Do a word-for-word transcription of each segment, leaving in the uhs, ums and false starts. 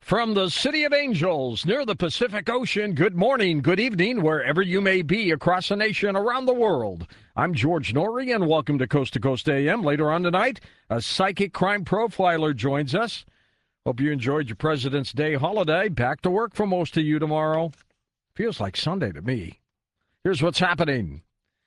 From the City of Angels near the Pacific Ocean, good morning, good evening, wherever you may be across the nation, around the world. I'm George Norrie, and welcome to Coast to Coast A M. Later on tonight, a psychic crime profiler joins us. Hope you enjoyed your President's Day holiday. Back to work for most of you tomorrow. Feels like Sunday to me. Here's what's happening.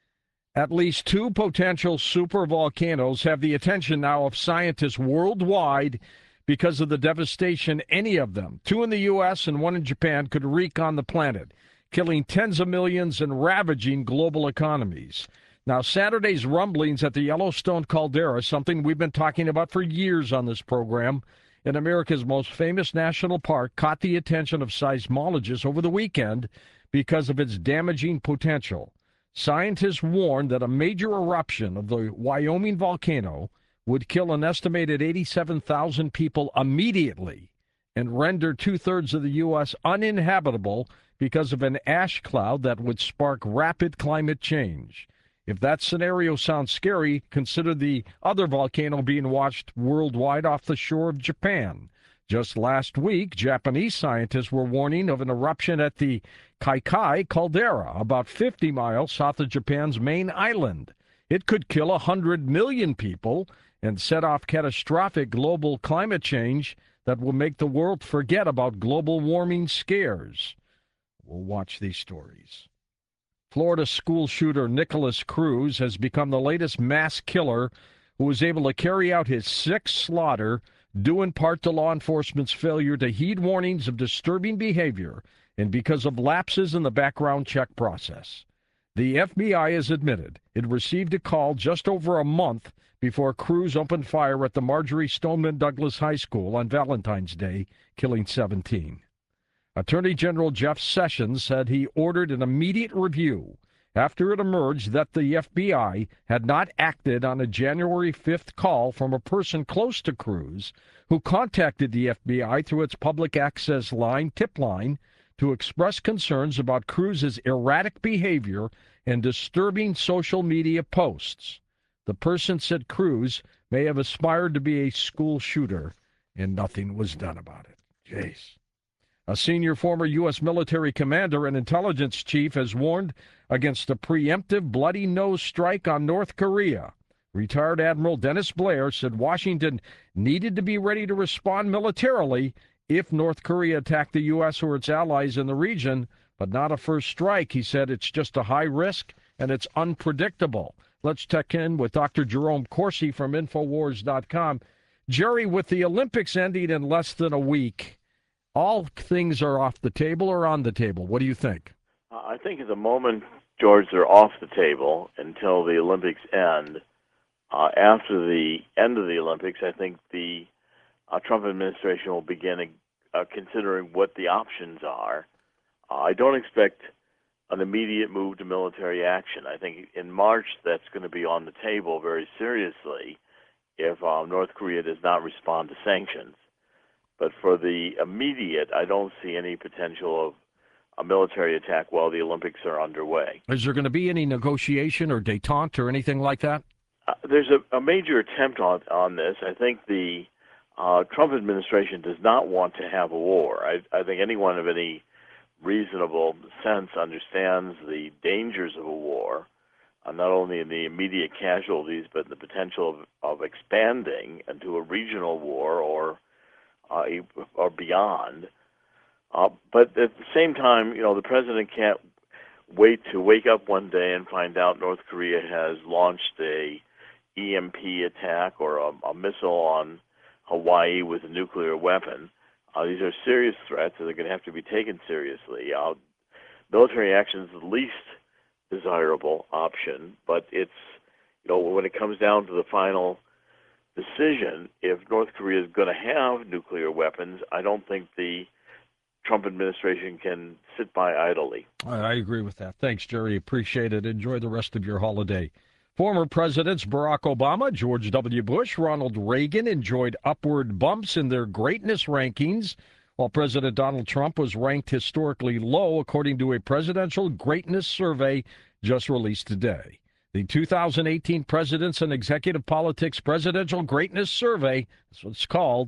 At least two potential supervolcanoes have the attention now of scientists worldwide because of the devastation any of them, two in the U S and one in Japan, could wreak on the planet, killing tens of millions and ravaging global economies. Now, Saturday's rumblings at the Yellowstone caldera, something we've been talking about for years on this program, in America's most famous national park, caught the attention of seismologists over the weekend because of its damaging potential. Scientists warned that a major eruption of the Wyoming volcano would kill an estimated eighty-seven thousand people immediately and render two-thirds of the U S uninhabitable because of an ash cloud that would spark rapid climate change. If that scenario sounds scary, consider the other volcano being watched worldwide off the shore of Japan. Just last week, Japanese scientists were warning of an eruption at the Kaikai caldera, about fifty miles south of Japan's main island. It could kill one hundred million people and set off catastrophic global climate change that will make the world forget about global warming scares. We'll watch these stories. Florida school shooter Nikolas Cruz has become the latest mass killer who was able to carry out his sixth slaughter, due in part to law enforcement's failure to heed warnings of disturbing behavior and because of lapses in the background check process. The F B I has admitted it received a call just over a month before Cruz opened fire at the Marjorie Stoneman Douglas High School on Valentine's Day, killing seventeen. Attorney General Jeff Sessions said he ordered an immediate review after it emerged that the F B I had not acted on a January fifth call from a person close to Cruz who contacted the F B I through its public access line, tip line, to express concerns about Cruz's erratic behavior and disturbing social media posts. The person said Cruz may have aspired to be a school shooter, and nothing was done about it. Jeez. A senior former U S military commander and intelligence chief has warned against a preemptive bloody nose strike on North Korea. Retired Admiral Dennis Blair said Washington needed to be ready to respond militarily if North Korea attacked the U S or its allies in the region, but not a first strike. He said it's just a high risk and it's unpredictable. Let's check in with Doctor Jerome Corsi from Infowars dot com. Jerry, with the Olympics ending in less than a week, all things are off the table or on the table. What do you think? Uh, I think at the moment, George, they're off the table until the Olympics end. Uh, after the end of the Olympics, I think the uh, Trump administration will begin uh, considering what the options are. Uh, I don't expect an immediate move to military action. I think in March that's going to be on the table very seriously if uh, North Korea does not respond to sanctions. But for the immediate, I don't see any potential of a military attack while the Olympics are underway. Is there going to be any negotiation or détente or anything like that? Uh, there's a, a major attempt on, on this. I think the uh, Trump administration does not want to have a war. I, I think anyone of any reasonable sense understands the dangers of a war, uh, not only in the immediate casualties, but the potential of, of expanding into a regional war or uh, or beyond. Uh, but at the same time, you know, the president can't wait to wake up one day and find out North Korea has launched a E M P attack or a, a missile on Hawaii with a nuclear weapon. Uh, these are serious threats, and they're going to have to be taken seriously. Uh, military action is the least desirable option, but it's, you know, when it comes down to the final decision, if North Korea is going to have nuclear weapons, I don't think the Trump administration can sit by idly. I agree with that. Thanks, Jerry. Appreciate it. Enjoy the rest of your holiday. Former presidents Barack Obama, George W. Bush, Ronald Reagan enjoyed upward bumps in their greatness rankings, while President Donald Trump was ranked historically low, according to a presidential greatness survey just released today. The two thousand eighteen Presidents and Executive Politics Presidential Greatness Survey, that's what it's called,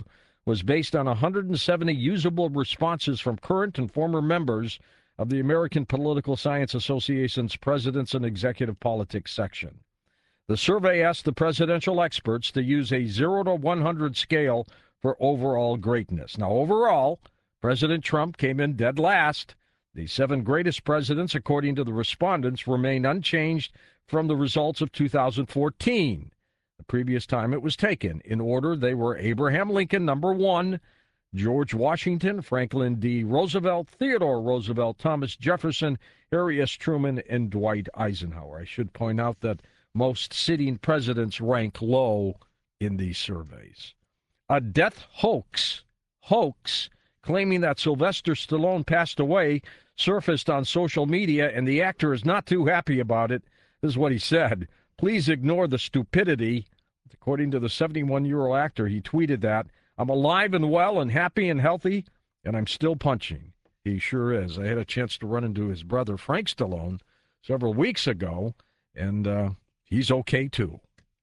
was based on one hundred seventy usable responses from current and former members of the American Political Science Association's Presidents and Executive Politics section. The survey asked the presidential experts to use a zero to one hundred scale for overall greatness. Now, overall, President Trump came in dead last. The seven greatest presidents, according to the respondents, remain unchanged from the results of two thousand fourteen, the previous time it was taken. In order, they were Abraham Lincoln, number one, George Washington, Franklin D. Roosevelt, Theodore Roosevelt, Thomas Jefferson, Harry S. Truman, and Dwight Eisenhower. I should point out that most sitting presidents rank low in these surveys. A death hoax, hoax, claiming that Sylvester Stallone passed away surfaced on social media, and the actor is not too happy about it. This is what he said. Please ignore the stupidity. According to the seventy-one-year-old actor, he tweeted that. I'm alive and well and happy and healthy, and I'm still punching. He sure is. I had a chance to run into his brother, Frank Stallone, several weeks ago, and uh, he's okay, too.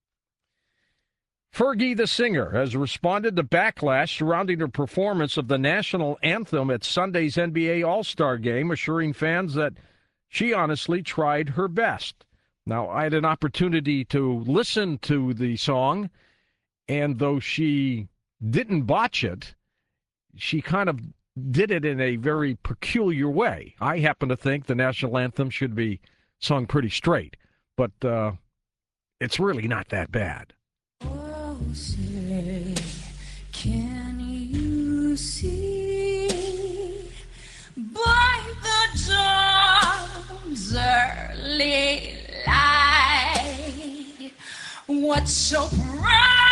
Fergie the singer has responded to backlash surrounding her performance of the national anthem at Sunday's N B A All-Star Game, assuring fans that she honestly tried her best. Now, I had an opportunity to listen to the song, and though she didn't botch it, she kind of did it in a very peculiar way. I happen to think the national anthem should be sung pretty straight, but uh, it's really not that bad. Oh, say, can you see by the dawn's early light what so proudly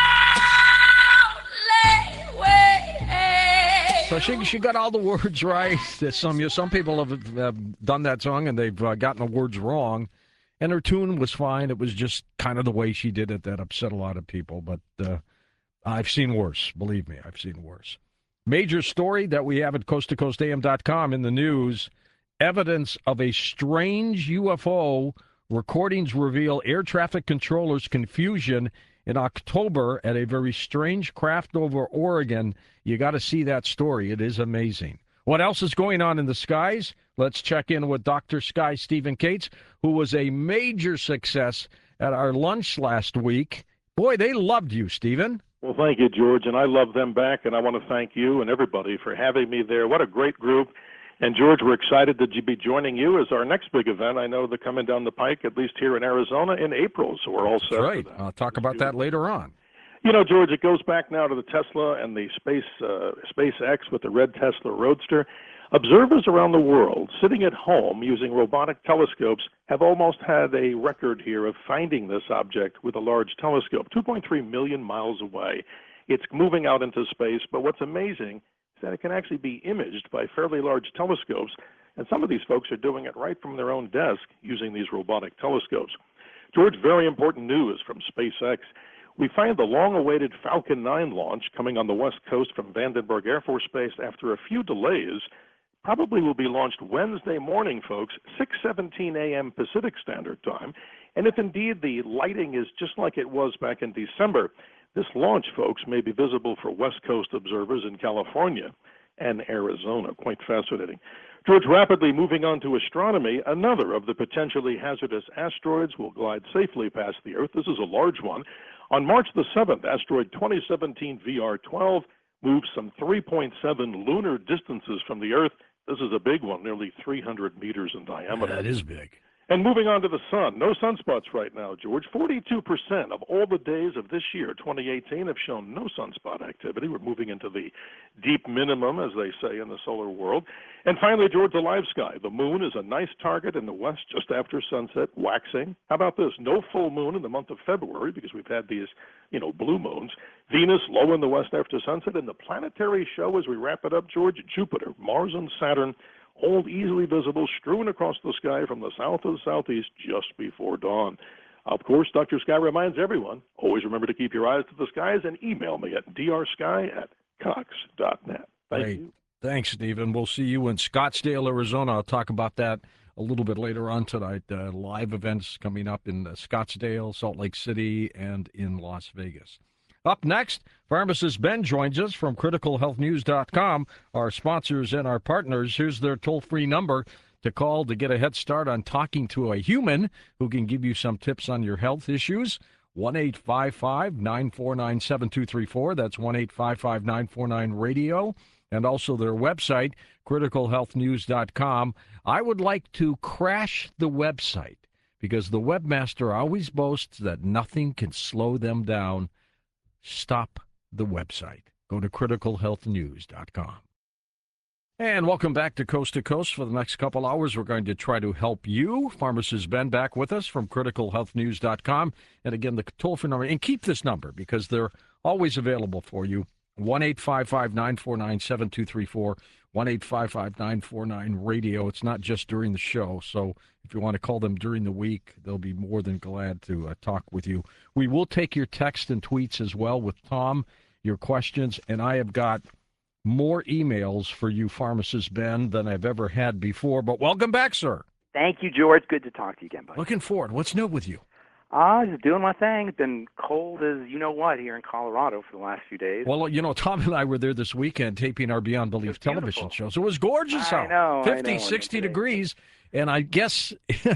waved? So she she got all the words right. Some some people have, have done that song and they've uh, gotten the words wrong. And her tune was fine. It was just kind of the way she did it that upset a lot of people. But uh, I've seen worse. Believe me, I've seen worse. Major story that we have at coast to coast A M dot com in the news. Evidence of a strange U F O. Recordings reveal air traffic controllers' confusion in October at a very strange craft over Oregon. You got to see that story. It is amazing. What else is going on in the skies? Let's check in with Doctor Sky Stephen Cates, who was a major success at our lunch last week. Boy, they loved you, Stephen. Well, thank you, George, and I love them back, and I want to thank you and everybody for having me there. What a great group. And, George, we're excited to be joining you as our next big event. I know they're coming down the pike, at least here in Arizona, in April, so we're all set. That's right. For that. I'll talk about that later on. You know, George, it goes back now to the Tesla and the Space uh, SpaceX with the red Tesla Roadster. Observers around the world sitting at home using robotic telescopes have almost had a record here of finding this object with a large telescope, two point three million miles away. It's moving out into space, but what's amazing is that it can actually be imaged by fairly large telescopes, and some of these folks are doing it right from their own desk using these robotic telescopes. George, very important news from SpaceX. We find the long-awaited Falcon nine launch coming on the west coast from Vandenberg Air Force Base after a few delays. Probably will be launched Wednesday morning, folks, six seventeen a.m. Pacific Standard Time. And if indeed the lighting is just like it was back in December, this launch, folks, may be visible for West Coast observers in California and Arizona. Quite fascinating. George, rapidly moving on to astronomy, another of the potentially hazardous asteroids will glide safely past the Earth. This is a large one. On March the seventh, asteroid twenty seventeen V R twelve moves some three point seven lunar distances from the Earth. This is a big one, nearly three hundred meters in diameter. That is big. And moving on to the sun, no sunspots right now, George. forty-two percent of all the days of this year, twenty eighteen, have shown no sunspot activity. We're moving into the deep minimum, as they say in the solar world. And finally, George, the live sky. The moon is a nice target in the west just after sunset, waxing. How about this? No full moon in the month of February because we've had these, you know, blue moons. Venus low in the west after sunset. And the planetary show as we wrap it up, George, Jupiter, Mars, and Saturn, all easily visible, strewn across the sky from the south to the southeast just before dawn. Of course, Doctor Sky reminds everyone, always remember to keep your eyes to the skies and email me at d r sky at cox dot net. Thank Great. you. Thanks, Stephen. We'll see you in Scottsdale, Arizona. I'll talk about that a little bit later on tonight. Uh, live events coming up in uh, Scottsdale, Salt Lake City, and in Las Vegas. Up next, pharmacist Ben joins us from critical health news dot com, our sponsors and our partners. Here's their toll-free number to call to get a head start on talking to a human who can give you some tips on your health issues. one eight five five, nine four nine, seven two three four. That's one eight five five, nine four nine, radio. And also their website, critical health news dot com. I would like to crash the website because the webmaster always boasts that nothing can slow them down. Stop the website. Go to critical health news dot com. And welcome back to Coast to Coast. For the next couple hours, we're going to try to help you. Pharmacist Ben back with us from critical health news dot com. And again, the toll-free number, and keep this number because they're always available for you. one eight five five, nine four nine, seven two three four, one eight five five, nine four nine, radio. It's not just during the show, so if you want to call them during the week, they'll be more than glad to uh, talk with you. We will take your text and tweets as well with Tom, your questions, and I have got more emails for you, Pharmacist Ben, than I've ever had before, but welcome back, sir. Thank you, George. Good to talk to you again, buddy. Looking forward. What's new with you? Ah, just doing my thing. It's been cold as you know what here in Colorado for the last few days. Well, you know, Tom and I were there this weekend taping our Beyond Belief television show. So it was gorgeous I out. know, fifty, I know. sixty degrees. And I guess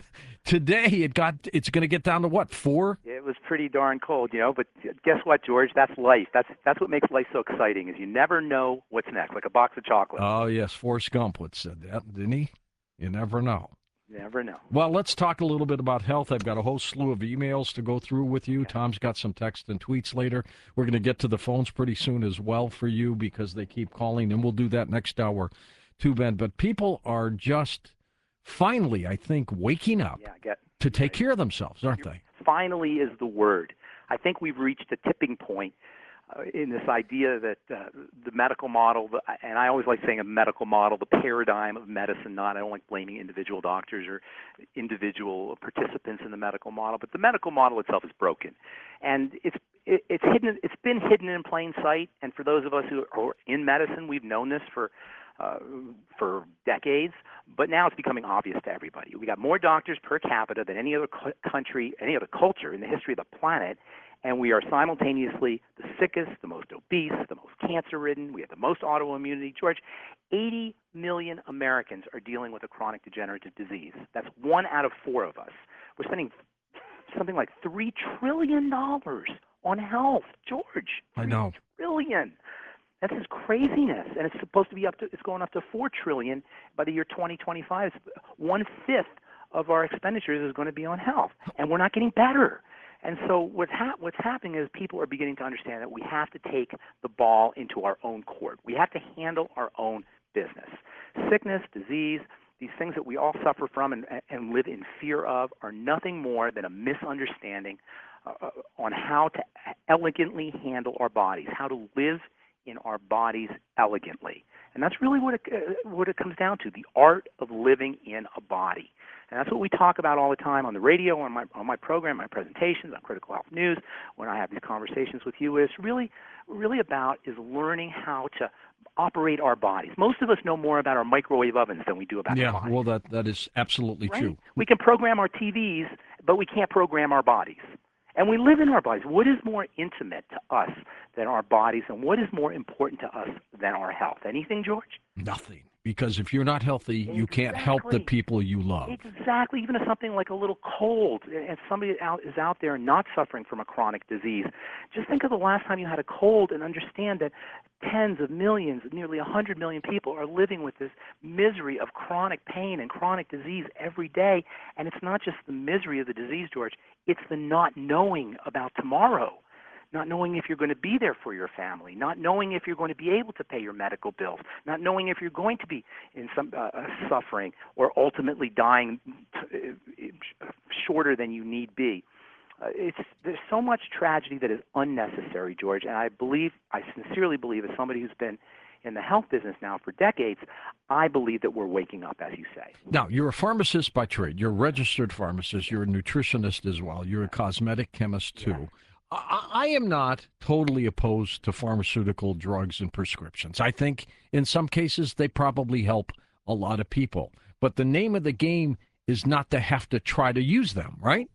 today it got it's going to get down to what, four? It was pretty darn cold, you know, but guess what, George? That's life. That's that's what makes life so exciting is you never know what's next, like a box of chocolates. Oh, yes, Forrest Gump would said that, didn't he? You never know. You never know. Well, let's talk a little bit about health. I've got a whole slew of emails to go through with you. Tom's got some text and tweets later. We're going to get to the phones pretty soon as well for you because they keep calling, and we'll do that next hour too, Ben. But people are just finally, I think, waking up Yeah, I get to take care of themselves, aren't they? finally is the word. I think we've reached a tipping point uh, in this idea that uh, the medical model, the, and I always like saying a medical model, the paradigm of medicine, not, I don't like blaming individual doctors or individual participants in the medical model, but the medical model itself is broken. And it's it, it's hidden, it's been hidden in plain sight, and for those of us who are in medicine, we've known this for Uh, for decades, but now it's becoming obvious to everybody. We got more doctors per capita than any other cu- country, any other culture in the history of the planet, and we are simultaneously the sickest, the most obese, the most cancer-ridden. We have the most autoimmunity. George, eighty million Americans are dealing with a chronic degenerative disease. That's one out of four of us. We're spending something like three trillion dollars on health. George, I know. three trillion dollars. That's just craziness, and it's supposed to be up to. It's going up to four trillion dollars by the year twenty twenty-five. One fifth of our expenditures is going to be on health, and we're not getting better. And so what's hap- what's happening is people are beginning to understand that we have to take the ball into our own court. We have to handle our own business. Sickness, disease, these things that we all suffer from and, and live in fear of are nothing more than a misunderstanding uh, on how to elegantly handle our bodies, how to live in our bodies elegantly. And that's really what it, uh, what it comes down to, the art of living in a body. And that's what we talk about all the time on the radio, on my on my program, my presentations, on Critical Health News, when I have these conversations with you. It's really, really about is learning how to operate our bodies. Most of us know more about our microwave ovens than we do about Yeah, our bodies. well, that, that is absolutely Right? true. We can program our T Vs, but we can't program our bodies. And we live in our bodies. What is more intimate to us than our bodies, and what is more important to us than our health? Anything, George? Nothing. Because if you're not healthy, you can't help the Exactly. people you love. Exactly. Even if something like a little cold, and somebody out is out there not suffering from a chronic disease, just think of the last time you had a cold and understand that tens of millions, nearly one hundred million people are living with this misery of chronic pain and chronic disease every day. And it's not just the misery of the disease, George. It's the not knowing about tomorrow. Not knowing if you're going to be there for your family, not knowing if you're going to be able to pay your medical bills, not knowing if you're going to be in some uh, suffering or ultimately dying t- uh, shorter than you need be. Uh, it's there's so much tragedy that is unnecessary, George, and I believe, I sincerely believe, as somebody who's been in the health business now for decades, I believe that we're waking up, as you say. Now, you're a pharmacist by trade. You're a registered pharmacist. You're a nutritionist as well. You're a cosmetic chemist, too. Yeah. I, I am not totally opposed to pharmaceutical drugs and prescriptions. I think in some cases they probably help a lot of people. But the name of the game is not to have to try to use them, right? Well, here's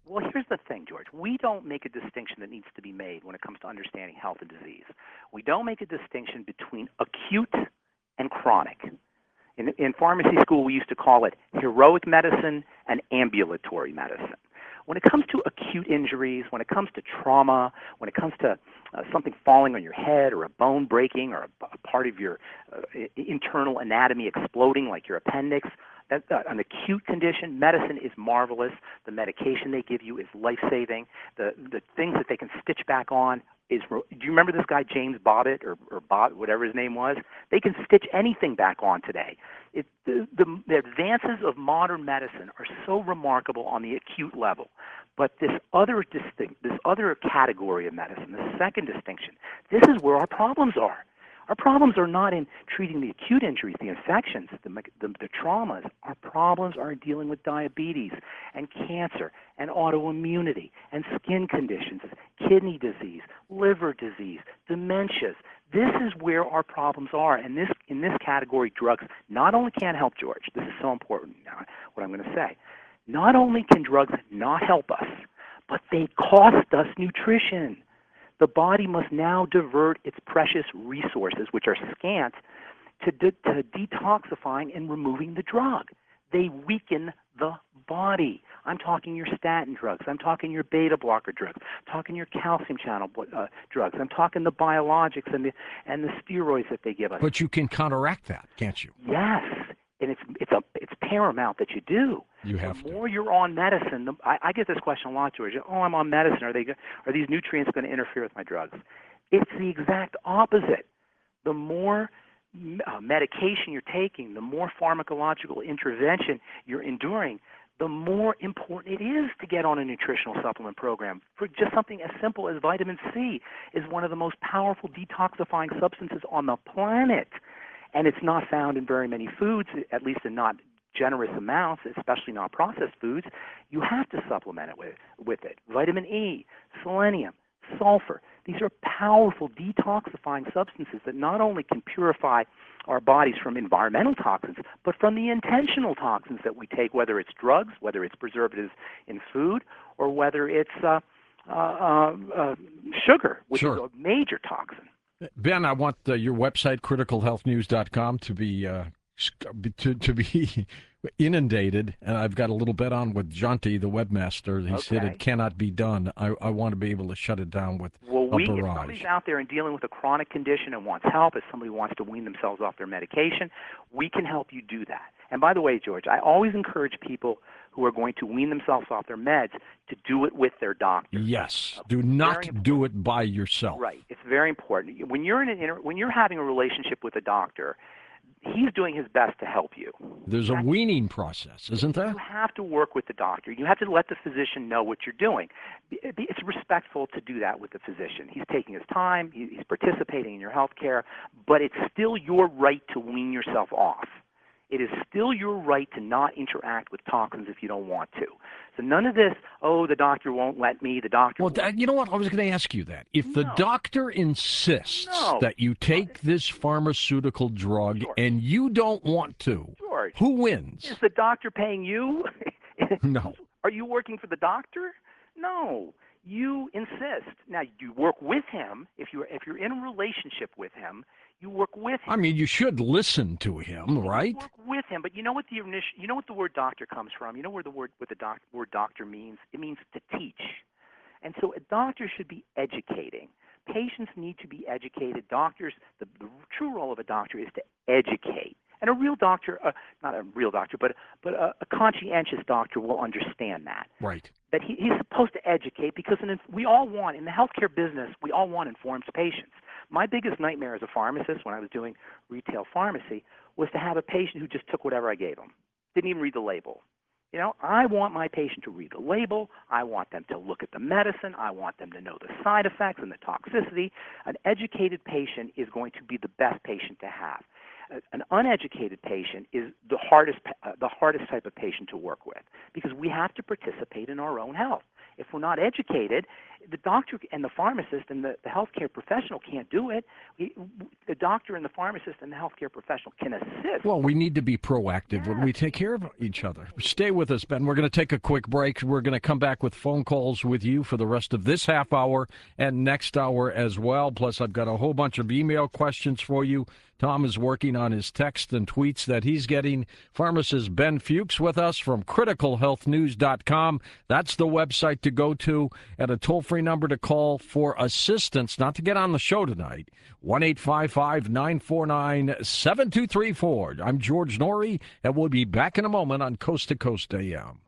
the thing, George. We don't make a distinction that needs to be made when it comes to understanding health and disease. We don't make a distinction between acute and chronic. In, in pharmacy school, we used to call it heroic medicine and ambulatory medicine. When it comes to acute injuries, when it comes to trauma, when it comes to uh, something falling on your head or a bone breaking or a, a part of your uh, internal anatomy exploding like your appendix, that, uh, an acute condition, medicine is marvelous. The medication they give you is life-saving. The, the things that they can stitch back on is, do you remember this guy James Bobbitt or, or Bob, whatever his name was? They can stitch anything back on today. It, the, the, the advances of modern medicine are so remarkable on the acute level. But this other distinct, this other category of medicine, the second distinction, this is where our problems are. Our problems are not in treating the acute injuries, the infections, the, the, the traumas. Our problems are in dealing with diabetes and cancer and autoimmunity and skin conditions, kidney disease, liver disease, dementias. This is where our problems are. And this, in this category, drugs not only can't help, George, this is so important now, what I'm going to say, not only can drugs not help us, but they cost us nutrition. The body must now divert its precious resources, which are scant, to, de- to detoxifying and removing the drug. They weaken the body. I'm talking your statin drugs. I'm talking your beta blocker drugs. I'm talking your calcium channel uh, drugs. I'm talking the biologics and the and the steroids that they give us. But you can counteract that, can't you? Yes, and it's it's a it's paramount that you do. You have the to. more you're on medicine, the, I, I get this question a lot, George. Oh, I'm on medicine. Are they are these nutrients going to interfere with my drugs? It's the exact opposite. The more uh, medication you're taking, the more pharmacological intervention you're enduring, the more important it is to get on a nutritional supplement program. For just something as simple as vitamin C is one of the most powerful detoxifying substances on the planet. And it's not found in very many foods, at least in not generous amounts, especially not processed foods. You have to supplement it with, with it. Vitamin E, selenium, sulfur. These are powerful detoxifying substances that not only can purify our bodies from environmental toxins, but from the intentional toxins that we take, whether it's drugs, whether it's preservatives in food, or whether it's uh, uh, uh, uh, sugar, which Sure. is a major toxin. Ben, I want uh, your website, critical health news dot com, to be uh, to to be inundated, and I've got a little bet on with Jonty, the webmaster. He Okay. said it cannot be done. I, I want to be able to shut it down with Well, a we, if barrage. somebody's out there and dealing with a chronic condition and wants help, if somebody wants to wean themselves off their medication, we can help you do that. And by the way, George, I always encourage people who are going to wean themselves off their meds to do it with their doctor. Yes. Uh, Do very not important. do it by yourself. Right. It's very important. When you're in an inter- when you're having a relationship with a doctor, he's doing his best to help you. There's a weaning process, isn't there? You have to work with the doctor. You have to let the physician know what you're doing. It's respectful to do that with the physician. He's taking his time. He's participating in your health care, but it's still your right to wean yourself off. It is still your right to not interact with toxins if you don't want to. So none of this, oh, the doctor won't let me, the doctor Well, won't. that, you know what? I was going to ask you that. If the No. doctor insists No. that you take this pharmaceutical drug Sure. and you don't want to, George, who wins? is the doctor paying you? No. Are you working for the doctor? No. You insist. Now, you work with him. If you're, if you're in a relationship with him, you work with him. I mean, you should listen to him, right? You work with him, but you know what the initial, you know what the word doctor comes from. You know where the word what the doc, word doctor means. It means to teach, and so a doctor should be educating. Patients need to be educated. Doctors, the, the true role of a doctor is to educate. And a real doctor, uh, not a real doctor, but but a, a conscientious doctor will understand that. Right. That he, he's supposed to educate because in, we all want, in the healthcare business, we all want informed patients. My biggest nightmare as a pharmacist when I was doing retail pharmacy was to have a patient who just took whatever I gave them, didn't even read the label. You know, I want my patient to read the label. I want them to look at the medicine. I want them to know the side effects and the toxicity. An educated patient is going to be the best patient to have. An uneducated patient is the hardest, uh, the hardest type of patient to work with because we have to participate in our own health. If we're not educated, the doctor and the pharmacist and the, the healthcare professional can't do it. We, the doctor and the pharmacist and the healthcare professional can assist. Well, we need to be proactive Yeah. when we take care of each other. Stay with us, Ben. We're going to take a quick break. We're going to come back with phone calls with you for the rest of this half hour and next hour as well. Plus, I've got a whole bunch of email questions for you. Tom is working on his texts and tweets that he's getting. Pharmacist Ben Fuchs with us from critical health news dot com. That's the website to go to, and a toll-free number to call for assistance, not to get on the show tonight, one eight five five, nine four nine, seven two three four. I'm George Norrie, and we'll be back in a moment on Coast to Coast A M.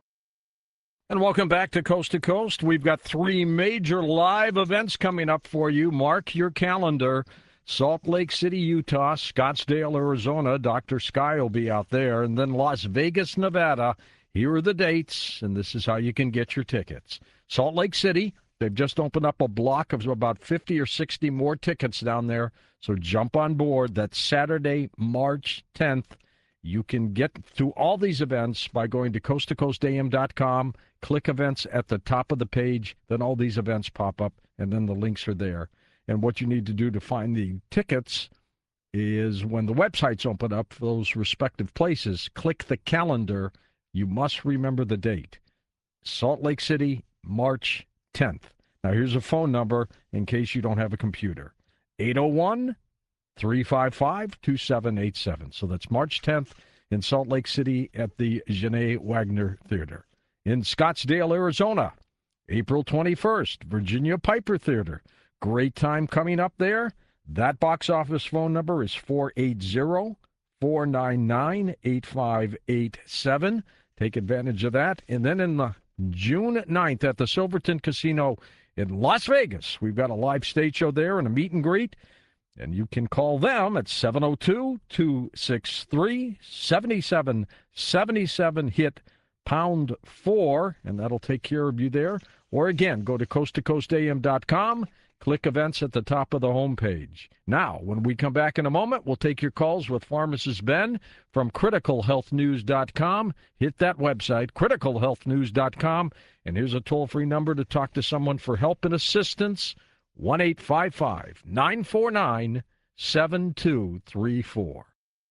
And welcome back to Coast to Coast. We've got three major live events coming up for you. Mark your calendar. Salt Lake City, Utah, Scottsdale, Arizona. Doctor Sky will be out there. And then Las Vegas, Nevada. Here are the dates, and this is how you can get your tickets. Salt Lake City, they've just opened up a block of about fifty or sixty more tickets down there. So jump on board. That's Saturday, March tenth. You can get to all these events by going to coast to coast A M dot com. Click events at the top of the page. Then all these events pop up, and then the links are there. And what you need to do to find the tickets is when the websites open up for those respective places, click the calendar. You must remember the date. Salt Lake City, March tenth. Now, here's a phone number in case you don't have a computer. eight oh one, three five five, two seven eight seven. So that's March tenth in Salt Lake City at the Janae Wagner Theater. In Scottsdale, Arizona, April twenty-first, Virginia Piper Theater. Great time coming up there. That box office phone number is four eight zero, four nine nine, eight five eight seven. Take advantage of that. And then in the June ninth at the Silverton Casino in Las Vegas, we've got a live stage show there and a meet and greet. And you can call them at seven oh two, two six three, seven seven seven seven. Hit pound four, and that'll take care of you there. Or again, go to coast to coast A M dot com. Click events at the top of the homepage. Now, when we come back in a moment, we'll take your calls with Pharmacist Ben from critical health news dot com. Hit that website, critical health news dot com, and here's a toll-free number to talk to someone for help and assistance, one eight five five, nine four nine, seven two three four.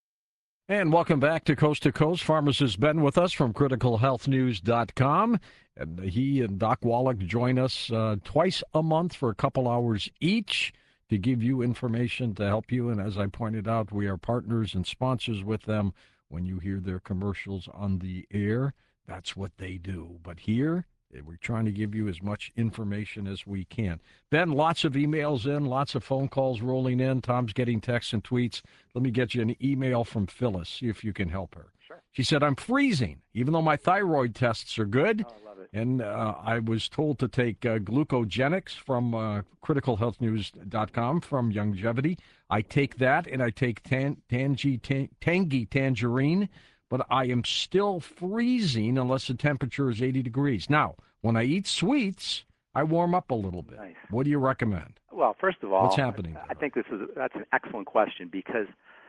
And welcome back to Coast to Coast. Pharmacist Ben with us from critical health news dot com. And he and Doc Wallach join us uh, twice a month for a couple hours each to give you information to help you. And as I pointed out, we are partners and sponsors with them. When you hear their commercials on the air, that's what they do. But here, we're trying to give you as much information as we can. Ben, lots of emails in, lots of phone calls rolling in. Tom's getting texts and tweets. Let me get you an email from Phyllis, see if you can help her. Sure. She said, I'm freezing, even though my thyroid tests are good. Oh, I love it. And uh, I was told to take uh, glucogenics from uh, critical health news dot com from Youngevity. I take that, and I take tan- tangy, tan- tangy tangerine. But I am still freezing unless the temperature is eighty degrees. Now, when I eat sweets, I warm up a little bit. Nice. What do you recommend? Well, first of all, What's happening I, I there? think this is that's an excellent question because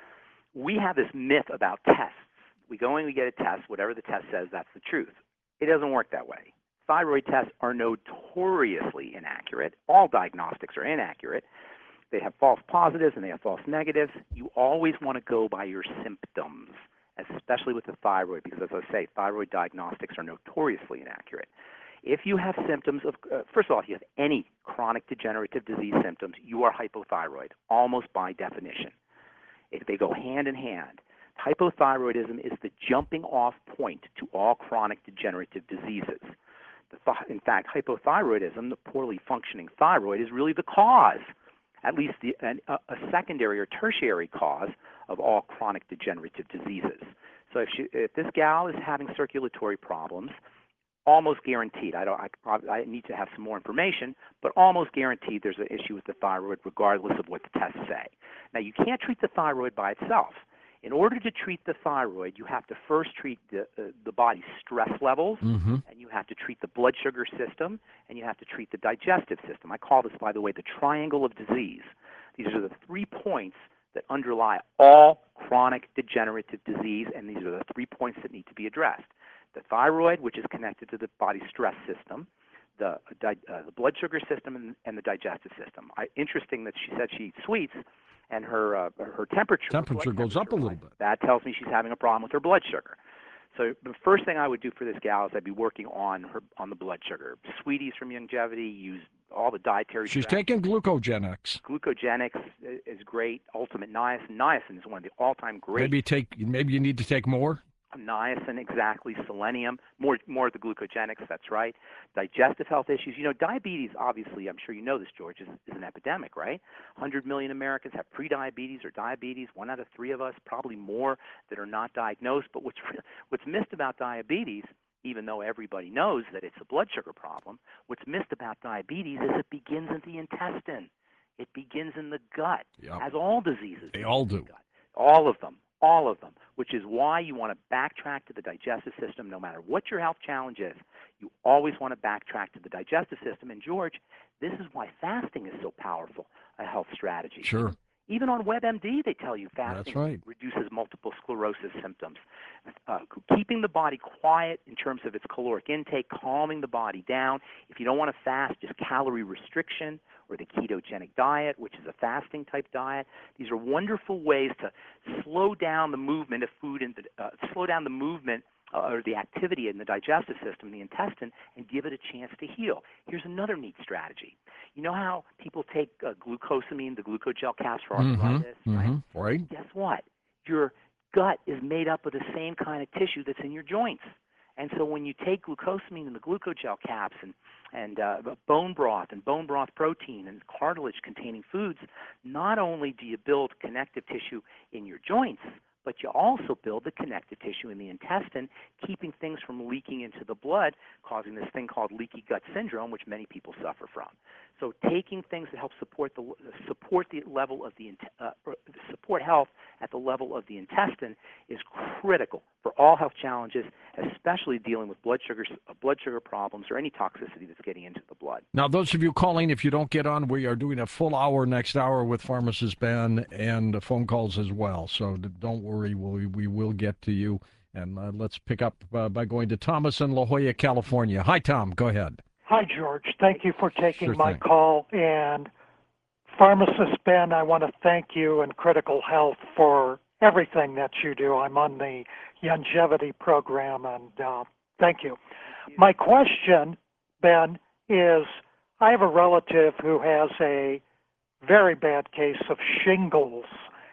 we have this myth about tests. We go in, we get a test, whatever the test says, that's the truth. It doesn't work that way. Thyroid tests are notoriously inaccurate. All diagnostics are inaccurate. They have false positives and they have false negatives. You always want to go by your symptoms, especially with the thyroid, because as I say, thyroid diagnostics are notoriously inaccurate. If you have symptoms of, uh, first of all, if you have any chronic degenerative disease symptoms, you are hypothyroid, almost by definition. If they go hand in hand. Hypothyroidism is the jumping off point to all chronic degenerative diseases. The th- in fact, hypothyroidism, the poorly functioning thyroid, is really the cause, at least the, an, a, a secondary or tertiary cause of all chronic degenerative diseases. So if, she, if this gal is having circulatory problems, almost guaranteed, I, don't, I, I need to have some more information, but almost guaranteed there's an issue with the thyroid regardless of what the tests say. Now, you can't treat the thyroid by itself. In order to treat the thyroid, you have to first treat the, uh, the body's stress levels, Mm-hmm. and you have to treat the blood sugar system, and you have to treat the digestive system. I call this, by the way, the triangle of disease. These are the three points that underlie all chronic degenerative disease, and these are the three points that need to be addressed. The thyroid, which is connected to the body's stress system, the di- uh, the blood sugar system and, and the digestive system. I, interesting that she said she eats sweets, and her uh, her temperature her Temperature blood goes up a temperature little rises. bit. That tells me she's having a problem with her blood sugar. So the first thing I would do for this gal is I'd be working on her on the blood sugar. Sweeties from Longevity, use all the dietary. She's strategies. taking Glucogenics. Glucogenics is great. Ultimate niacin. Niacin is one of the all-time great. Maybe take. Maybe you need to take more. Niacin, exactly. Selenium, more more of the glucogenics. That's right. Digestive health issues. You know, diabetes. Obviously, I'm sure you know this, George, is, is an epidemic, right? one hundred million Americans have prediabetes or diabetes. One out of three of us, probably more, that are not diagnosed. But what's what's missed about diabetes, even though everybody knows that it's a blood sugar problem, what's missed about diabetes is it begins in the intestine. It begins in the gut, Yep. as all diseases. They all begin do. in the gut. All of them. All of them, which is why you want to backtrack to the digestive system no matter what your health challenge is. You always want to backtrack to the digestive system. And, George, this is why fasting is so powerful, a health strategy. Sure. Even on WebMD, they tell you fasting That's right. reduces multiple sclerosis symptoms. Uh, keeping the body quiet in terms of its caloric intake, calming the body down. If you don't want to fast, just calorie restriction or the ketogenic diet, which is a fasting type diet. These are wonderful ways to slow down the movement of food and uh, slow down the movement uh, or the activity in the digestive system, the intestine, and give it a chance to heal. Here's another neat strategy. You know how people take uh, glucosamine, the glucogel caps for arthritis, Mm-hmm. right? Mm-hmm. Right. Guess what? Your gut is made up of the same kind of tissue that's in your joints. And so when you take glucosamine and the glucogel caps and, and uh, bone broth and bone broth protein and cartilage-containing foods, not only do you build connective tissue in your joints, but you also build the connective tissue in the intestine, keeping things from leaking into the blood, causing this thing called leaky gut syndrome, which many people suffer from. So taking things that help support the support the level of the uh, support health at the level of the intestine is critical for all health challenges, especially dealing with blood sugar blood sugar problems or any toxicity that's getting into the blood. Now, those of you calling, if you don't get on, we are doing a full hour next hour with Pharmacist Ben and phone calls as well. So don't worry, we we will get to you. And uh, let's pick up uh, by going to Thomas in La Jolla, California. Hi, Tom. Go ahead. Hi, George. Thank you for taking Sure my thing. call. And Pharmacist Ben, I want to thank you and Critical Health for everything that you do. I'm on the longevity program, and uh, thank you. My question, Ben, is I have a relative who has a very bad case of shingles.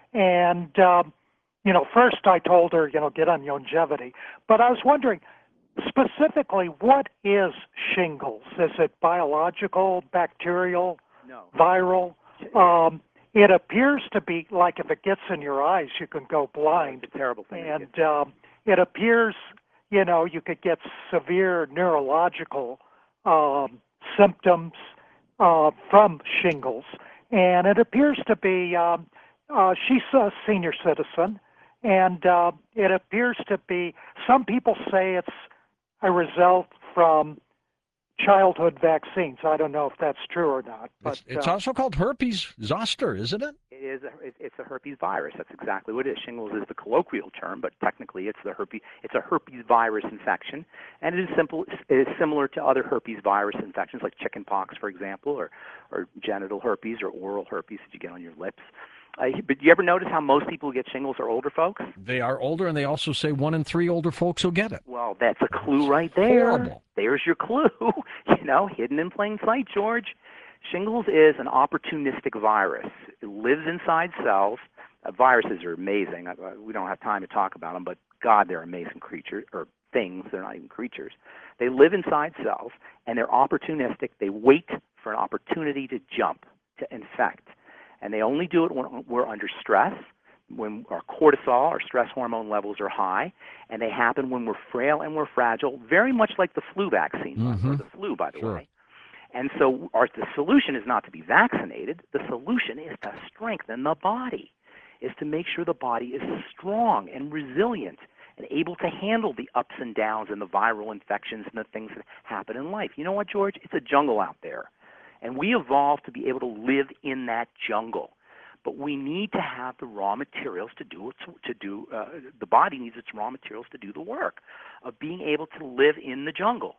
And, um, you know, first I told her, you know, get on longevity. But I was wondering, specifically, what is shingles? Is it biological, bacterial, No. viral? Um, it appears to be like if it gets in your eyes, you can go blind. It's a terrible thing. to And get. um, it appears, you know, you could get severe neurological um, symptoms uh, from shingles. And it appears to be, um, uh, she's a senior citizen, and uh, it appears to be, some people say it's a result from childhood vaccines. I don't know if that's true or not. But It's, it's uh, also called herpes zoster, isn't it? It is a, it- it's a herpes virus. That's exactly what it is. Shingles is the colloquial term, but technically it's the herpes. It's a herpes virus infection, and it is simple. It is similar to other herpes virus infections like chickenpox, for example, or or genital herpes or oral herpes that you get on your lips. Uh, but you ever notice how most people who get shingles are older folks? They are older, and they also say one in three older folks will get it. Well, that's a clue right there. Horrible. There's your clue. You know, hidden in plain sight, George. Shingles is an opportunistic virus. It lives inside cells. Uh, viruses are amazing. Uh, we don't have time to talk about them, but God, they're amazing creatures, or things. They're not even creatures. They live inside cells, and they're opportunistic. They wait for an opportunity to jump, to infect. And they only do it when we're under stress, when our cortisol, our stress hormone levels are high, and they happen when we're frail and we're fragile, very much like the flu vaccine, Mhm. or the flu, by the Sure. way. And so our, the solution is not to be vaccinated. The solution is to strengthen the body, is to make sure the body is strong and resilient and able to handle the ups and downs and the viral infections and the things that happen in life. You know what, George? It's a jungle out there. And we evolved to be able to live in that jungle. But we need to have the raw materials to do its, to do. Uh, the body needs its raw materials to do the work of being able to live in the jungle.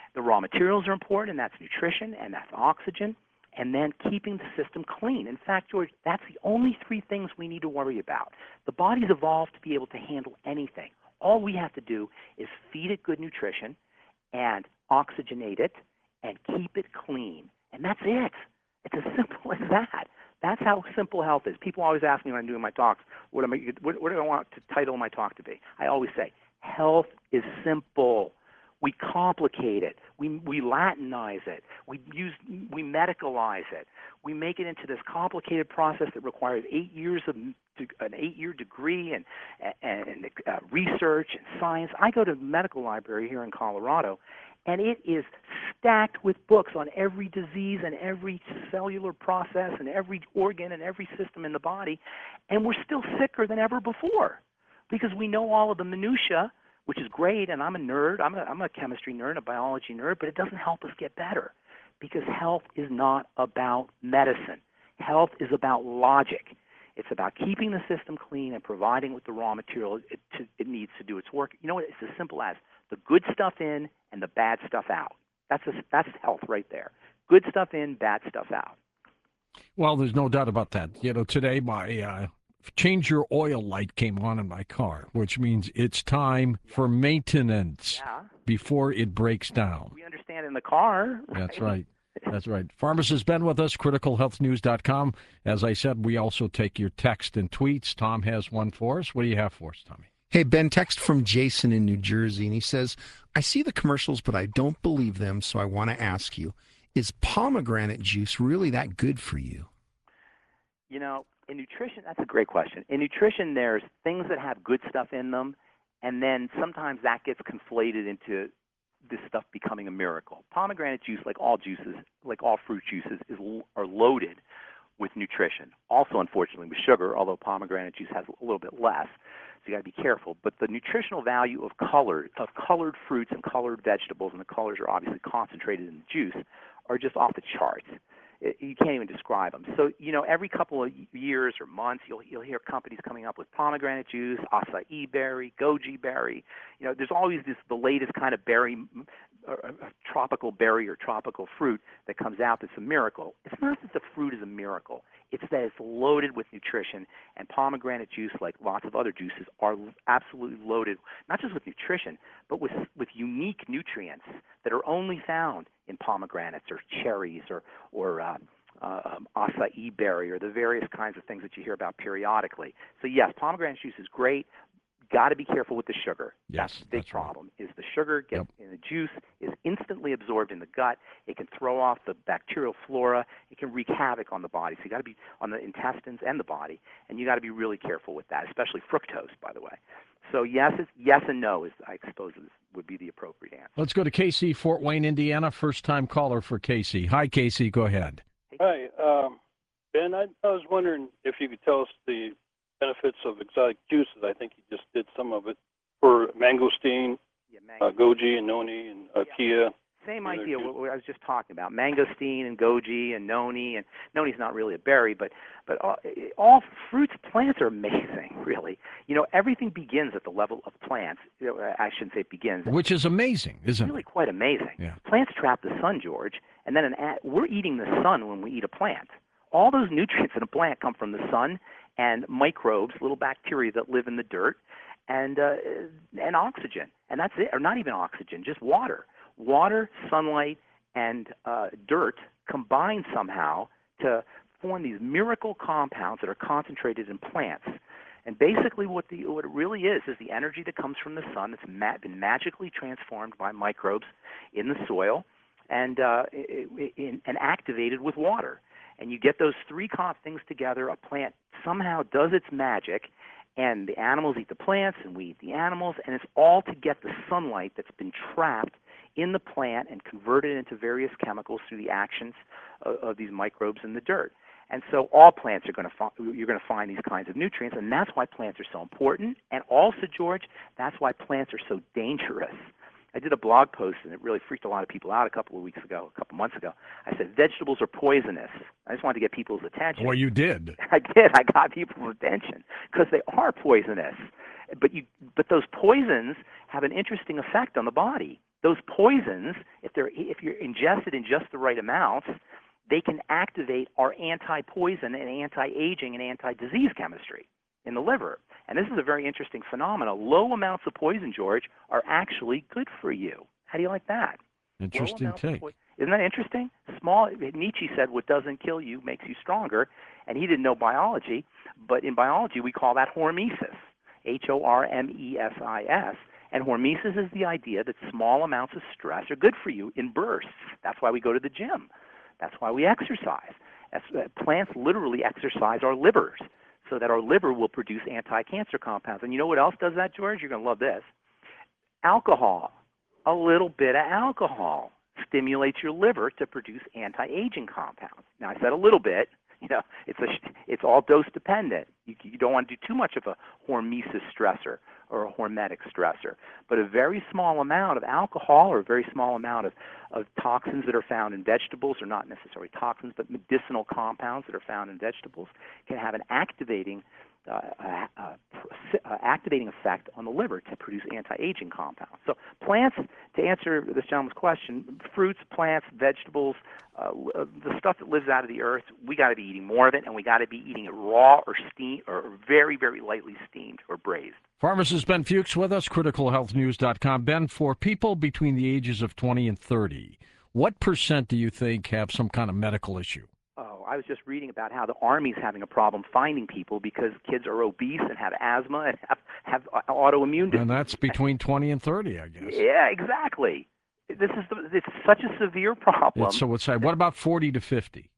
The raw materials are important, and that's nutrition, and that's oxygen, and then keeping the system clean. In fact, George, that's the only three things we need to worry about. The body's evolved to be able to handle anything. All we have to do is feed it good nutrition and oxygenate it and keep it clean. And that's it. It's as simple as that. That's how simple health is. People always ask me when I'm doing my talks, what, am I, what, what do I want to title my talk to be? I always say, health is simple. We complicate it. We we Latinize it. We use we medicalize it. We make it into this complicated process that requires eight years of an eight-year degree and and, and uh, research and science. I go to the medical library here in Colorado, and it is stacked with books on every disease and every cellular process and every organ and every system in the body, and we're still sicker than ever before because we know all of the minutia, which is great, and I'm a nerd. I'm a, I'm a chemistry nerd, a biology nerd, but it doesn't help us get better because health is not about medicine. Health is about logic. It's about keeping the system clean and providing with the raw material it, to, it needs to do its work. You know what? It's as simple as the good stuff in and the bad stuff out. That's a, that's health right there. Good stuff in, bad stuff out. Well, there's no doubt about that. You know, today my uh, change your oil light came on in my car, which means it's time for maintenance Yeah. before it breaks down. We understand in the car. Right? That's right. That's right. Pharmacist Ben with us, critical health news dot com. As I said, we also take your text and tweets. Tom has one for us. What do you have for us, Tommy? Hey, Ben, text from Jason in New Jersey, and he says, I see the commercials, but I don't believe them, so I want to ask you, is pomegranate juice really that good for you? You know, in nutrition, that's a great question. In nutrition, there's things that have good stuff in them, and then sometimes that gets conflated into this stuff becoming a miracle. Pomegranate juice, like all juices, like all fruit juices, is are loaded with nutrition. Also, unfortunately, with sugar, although pomegranate juice has a little bit less, so you got to be careful. But the nutritional value of color, of colored fruits and colored vegetables, and the colors are obviously concentrated in the juice, are just off the charts. It, you can't even describe them. So, you know, every couple of years or months, you'll you'll hear companies coming up with pomegranate juice, acai berry, goji berry. You know, there's always this the latest kind of berry, uh, tropical berry or tropical fruit that comes out that's a miracle. It's not that the fruit is a miracle. It's that it's loaded with nutrition, and pomegranate juice, like lots of other juices, are absolutely loaded, not just with nutrition, but with with unique nutrients that are only found in pomegranates or cherries or or uh, uh, um, acai berry or the various kinds of things that you hear about periodically. So yes, pomegranate juice is great. Got to be careful with the sugar. Yes, that's the big that's right. problem. Is the sugar gets Yep. in the juice is instantly absorbed in the gut. It can throw off the bacterial flora. It can wreak havoc on the body. So you got to be on the intestines and the body, and you got to be really careful with that, especially fructose, by the way. So yes, it's, yes and no is I suppose is, would be the appropriate answer. Let's go to Casey, Fort Wayne, Indiana. First-time caller for Casey. Hi, Casey. Go ahead. Hi, um, Ben. I, I was wondering if you could tell us the benefits of exotic juices. I think you just did some of it for mangosteen, Yeah, mango. uh, goji, and noni, and uh, kia. Same Other idea. juice. What, what I was just talking about: mangosteen and goji and noni. And noni's not really a berry, but but all, all fruits, plants are amazing. Really, you know, everything begins at the level of plants. You know, I shouldn't say it begins. Which is amazing, It's isn't really it? quite amazing. Yeah. Plants trap the sun, George, and then an a we're eating the sun when we eat a plant. All those nutrients in a plant come from the sun and microbes, little bacteria that live in the dirt, and uh, and oxygen, and that's it. Or not even oxygen, just water. Water, sunlight, and uh, dirt combine somehow to form these miracle compounds that are concentrated in plants. And basically what, the, what it really is is the energy that comes from the sun that's ma been magically transformed by microbes in the soil and, uh, in, and activated with water. And you get those three comp things together, a plant somehow does its magic, and the animals eat the plants, and we eat the animals, and it's all to get the sunlight that's been trapped in the plant and converted into various chemicals through the actions of, of these microbes in the dirt. And so all plants are going to find, you're going to find these kinds of nutrients, and that's why plants are so important. And also, George, that's why plants are so dangerous. I did a blog post, and it really freaked a lot of people out a couple of weeks ago, a couple months ago. I said, vegetables are poisonous. I just wanted to get people's attention. Well, you did. I did. I got people's attention because they are poisonous. But you, but those poisons have an interesting effect on the body. Those poisons, if they're if you're ingested in just the right amounts, they can activate our anti-poison and anti-aging and anti-disease chemistry in the liver. And this is a very interesting phenomenon. Low amounts of poison, George, are actually good for you. How do you like that? Interesting take. Isn't that interesting? Small. Nietzsche said, "What doesn't kill you makes you stronger," and he didn't know biology. But in biology, we call that hormesis, H O R M E S I S. And hormesis is the idea that small amounts of stress are good for you in bursts. That's why we go to the gym. That's why we exercise. That's, uh, plants literally exercise our livers so that our liver will produce anti-cancer compounds. And you know what else does that, George? You're going to love this. Alcohol. A little bit of alcohol stimulates your liver to produce anti-aging compounds. Now, I said a little bit. You know, it's a, it's all dose dependent. You, you don't want to do too much of a hormesis stressor or a hormetic stressor. But a very small amount of alcohol or a very small amount of, of toxins that are found in vegetables, or not necessarily toxins, but medicinal compounds that are found in vegetables, can have an activating uh, uh, uh, activating effect on the liver to produce anti-aging compounds. So plants, to answer this gentleman's question, fruits, plants, vegetables, uh, the stuff that lives out of the earth, we got to be eating more of it, and we got to be eating it raw or steamed or very, very lightly steamed or braised. Pharmacist Ben Fuchs with us, critical health news dot com. Ben, for people between the ages of twenty and thirty, what percent do you think have some kind of medical issue? Oh, I was just reading about how the Army's having a problem finding people because kids are obese and have asthma and have, have autoimmune disease. And that's between twenty and thirty, I guess. Yeah, exactly. This is the, it's such a severe problem. It's, so it's like, what about forty to fifty?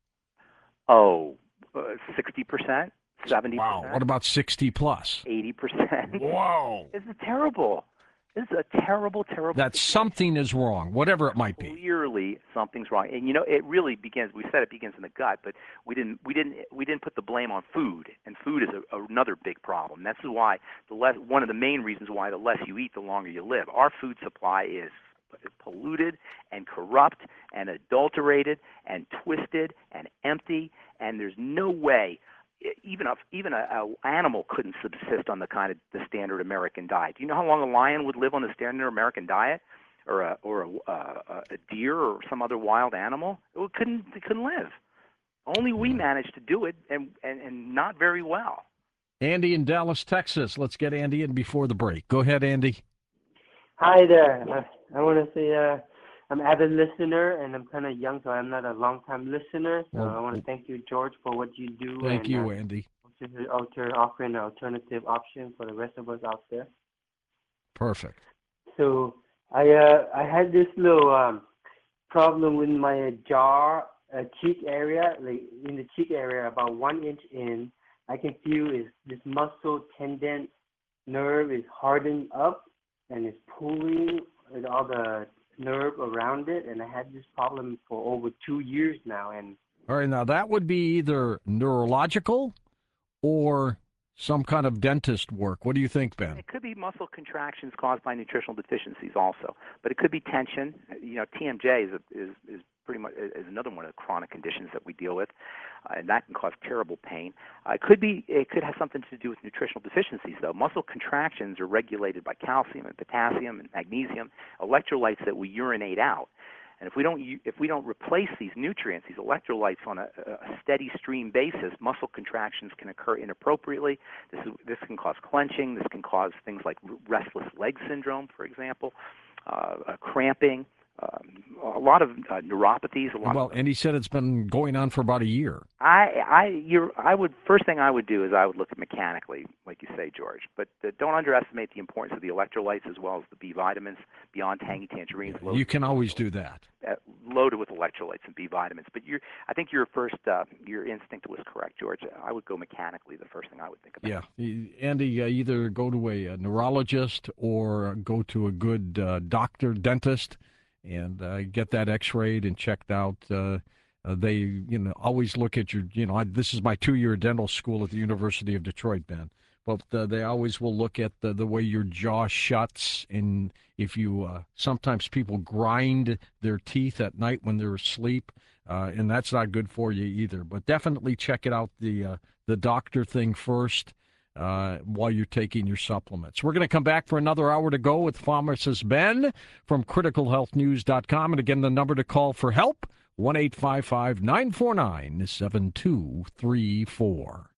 Oh, uh, sixty percent, seventy percent. Wow. What about sixty plus? eighty percent. Whoa. This is terrible. This is a terrible, terrible. That something is wrong, whatever it might be. Clearly, something's wrong, and you know it really begins. We said it begins in the gut, but we didn't. We didn't. We didn't put the blame on food, and food is a, another big problem. That's why the less. One of the main reasons why the less you eat, the longer you live. Our food supply is polluted and corrupt and adulterated and twisted and empty, and there's no way. Even a even a, a animal couldn't subsist on the kind of the standard American diet. Do you know how long a lion would live on the standard American diet, or a or a, a, a deer or some other wild animal? It couldn't it couldn't live. Only we managed to do it, and, and and not very well. Andy in Dallas, Texas. Let's get Andy in before the break. Go ahead, Andy. Hi there. I, I want to say uh, I'm an avid listener, and I'm kind of young, so I'm not a long-time listener. So Well, I want to thank you, George, for what you do. Thank and, you, uh, Andy. alter, offering an alternative option for the rest of us out there. Perfect. So I uh, I had this little um, problem with my jaw, uh, cheek area, like in the cheek area, about one inch in. I can feel is this muscle tendon nerve is hardened up and it's pulling with all the nerve around it, and I had this problem for over two years now. And All right, now that would be either neurological or some kind of dentist work. What do you think, Ben? It could be muscle contractions caused by nutritional deficiencies also, but it could be tension. You know, T M J is a, is is pretty much is another one of the chronic conditions that we deal with, uh, and that can cause terrible pain. Uh, it could be it could have something to do with nutritional deficiencies though. Muscle contractions are regulated by calcium and potassium and magnesium, electrolytes that we urinate out. And if we don't if we don't replace these nutrients, these electrolytes on a, a steady stream basis, muscle contractions can occur inappropriately. This is, this can cause clenching. This can cause things like restless leg syndrome, for example, uh, uh, cramping, um, a lot of uh, neuropathies. A lot Well, of, and he said it's been going on for about a year. I I you're, I would first thing I would do is I would look at mechanically, like you say, George. But uh, don't underestimate the importance of the electrolytes as well as the B vitamins. Beyond tangy tangerines, loaded You can always do that. uh, loaded with electrolytes and B vitamins. But your I think your first uh, your instinct was correct, George. I would go mechanically. The first thing I would think about. Yeah, Y- Andy, uh, either go to a, a neurologist or go to a good uh, doctor, dentist, and uh, get that X-rayed and checked out. Uh, uh, they, you know, always look at your, you know, I, this is my two-year dental school at the University of Detroit, Ben. But uh, they always will look at the, the way your jaw shuts, and if you, uh, sometimes people grind their teeth at night when they're asleep, uh, and that's not good for you either. But definitely check it out, the uh, the doctor thing first. uh, while you're taking your supplements. We're going to come back for another hour to go with pharmacist Ben from critical health news dot com. And again, the number to call for help, one eight five five, nine four nine, seven two three four.